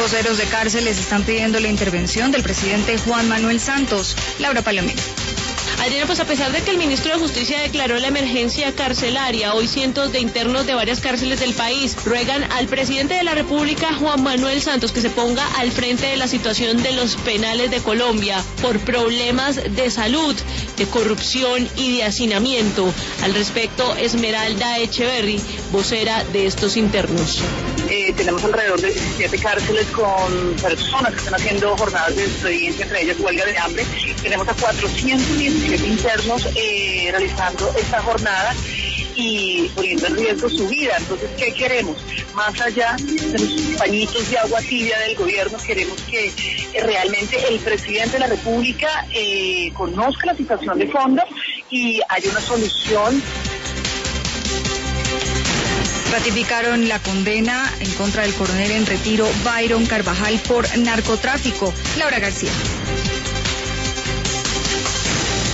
Voceros de cárceles están pidiendo la intervención del presidente Juan Manuel Santos. Laura Palomino. Adriana, pues a pesar de que el ministro de Justicia declaró la emergencia carcelaria, hoy cientos de internos de varias cárceles del país ruegan al presidente de la República, Juan Manuel Santos, que se ponga al frente de la situación de los penales de Colombia por problemas de salud, de corrupción y de hacinamiento. Al respecto, Esmeralda Echeverry, vocera de estos internos. Tenemos alrededor de 17 cárceles con personas que están haciendo jornadas de desobediencia, entre ellas huelga de hambre. Tenemos a 417 internos realizando esta jornada y poniendo en riesgo su vida. Entonces, ¿qué queremos? Más allá de los pañitos de agua tibia del gobierno, queremos que realmente el presidente de la República conozca la situación de fondo y haya una solución. Ratificaron la condena en contra del coronel en retiro Byron Carvajal por narcotráfico. Laura García.